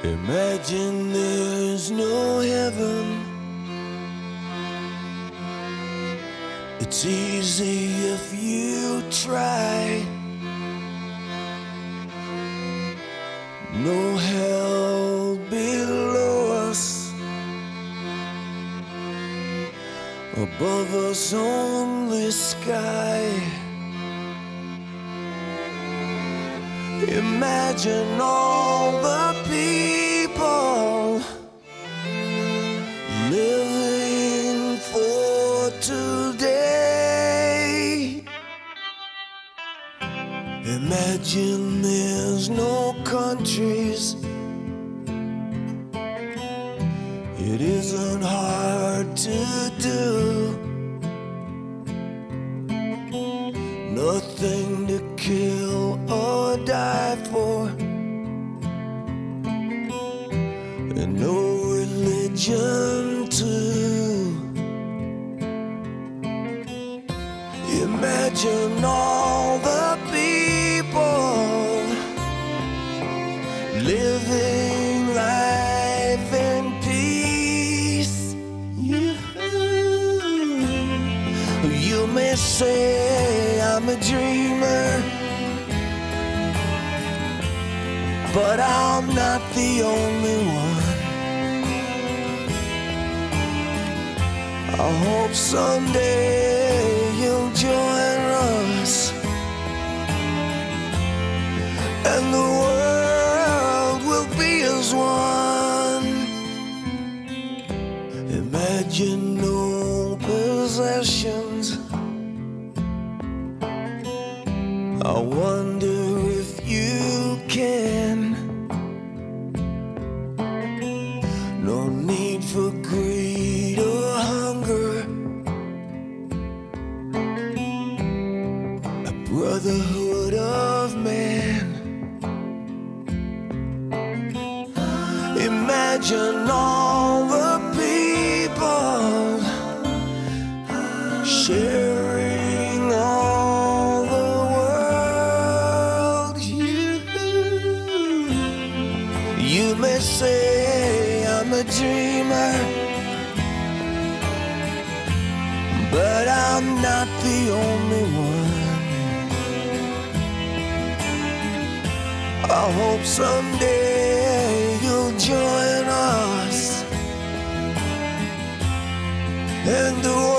Imagine there's no heaven. It's easy if you try. No hell below us, above us only sky. Imagine all the people living for today. Imagine there's no countries. It isn't hard to do. Nothing to kill or die for, and no religion too. Imagine all the people living life in peace. You may say I'm a dreamer, but I'm not the only one. I hope someday you'll join us, and the world will be as one. Imagine no possessions. I wonder if you can. No need for greed or hunger. A brotherhood of man. Imagine all the people sharing all the world. You may say I'm a dreamer, but I'm not the only one. I hope someday you'll join us, and the